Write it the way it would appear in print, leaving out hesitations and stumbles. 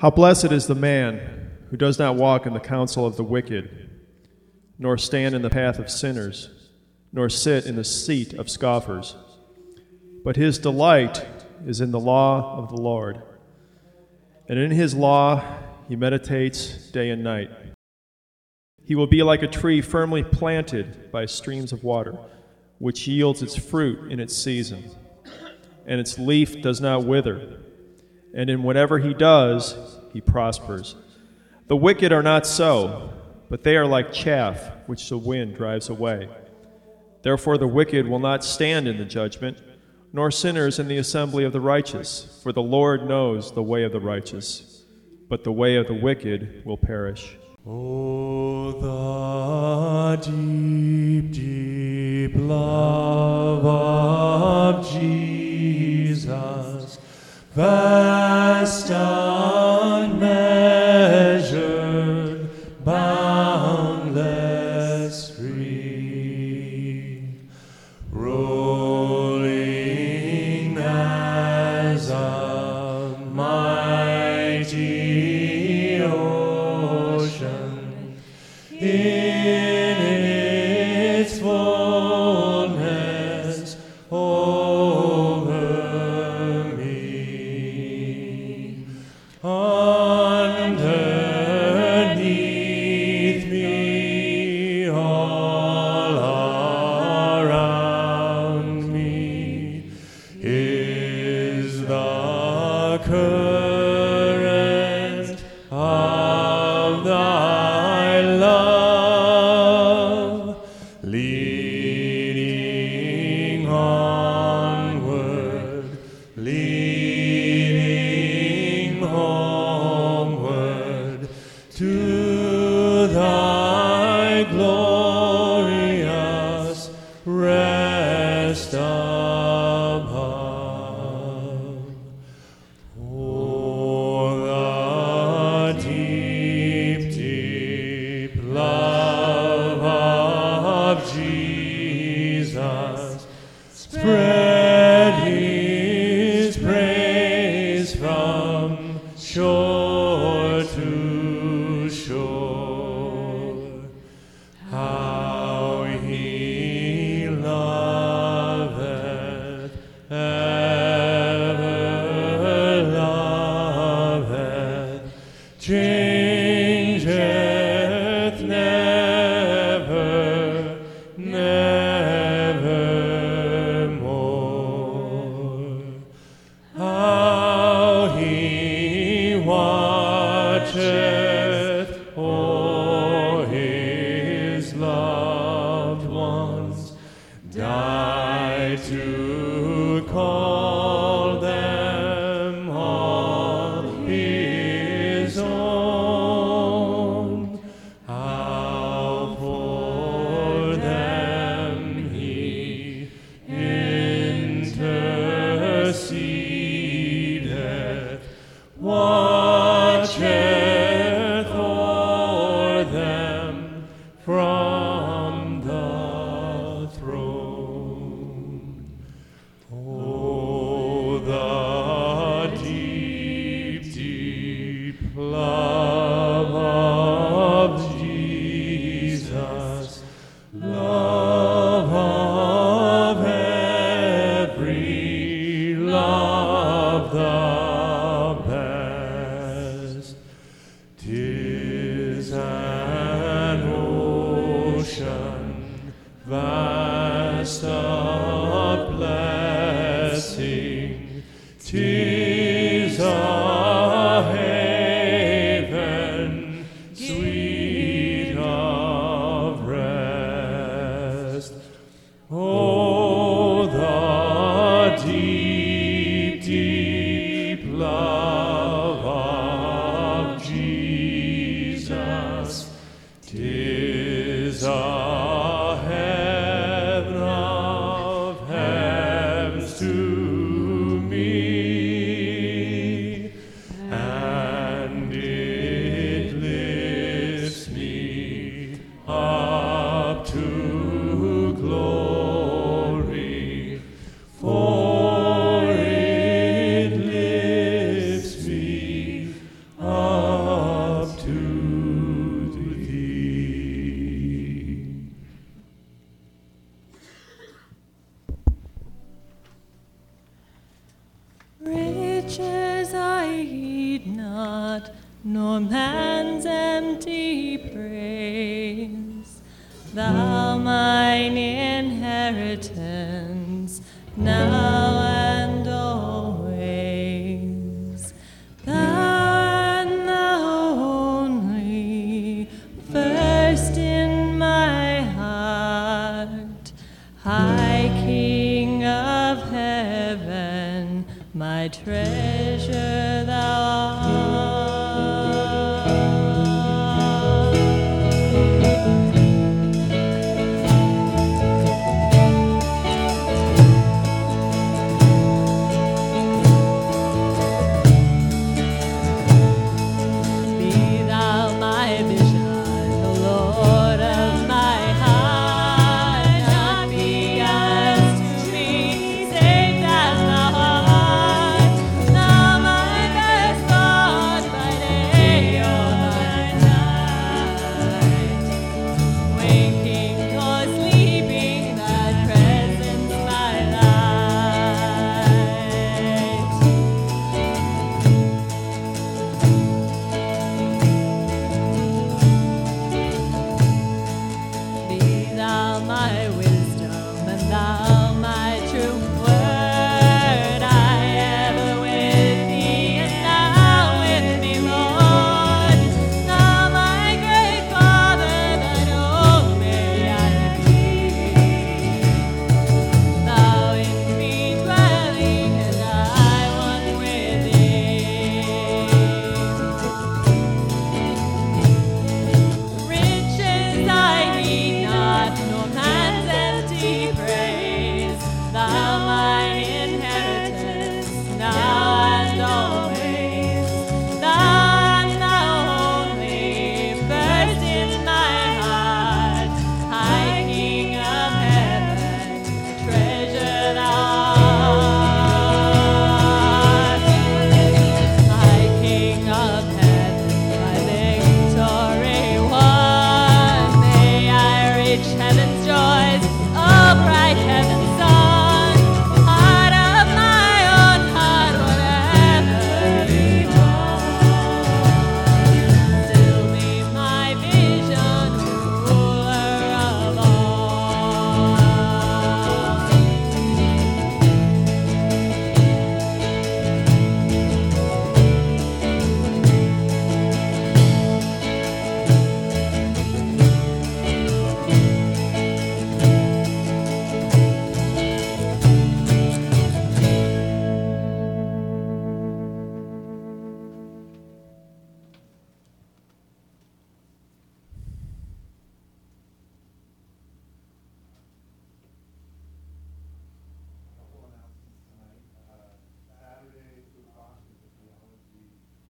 How blessed is the man who does not walk in the counsel of the wicked, nor stand in the path of sinners, nor sit in the seat of scoffers. But his delight is in the law of the Lord, and in his law he meditates day and night. He will be like a tree firmly planted by streams of water, which yields its fruit in its season, and its leaf does not wither. And in whatever he does, he prospers. The wicked are not so, but they are like chaff which the wind drives away. Therefore the wicked will not stand in the judgment, nor sinners in the assembly of the righteous. For the Lord knows the way of the righteous, but the way of the wicked will perish. Oh, the deep, deep love of Jesus, vast, unmeasured, boundless, free, rolling as a mighty ocean, in its fullness over me. Underneath me, all around me, is the current of thy love, leading onward, leading homeward to thy glorious rest above. Oh, the deep, deep love of Jesus, spread his praise from shore to shore. How he loveth, ever loveth, changeth never, nevermore. How he watcheth o'er his loved ones, died to call them all his own. How for them he intercedeth, watcheth o'er them from the throne. Oh, the deep, deep love of Jesus, love of every love the best. 'Tis an ocean vast of blessing, 'tis a haven nor man's empty praise. Thou mine inheritance, now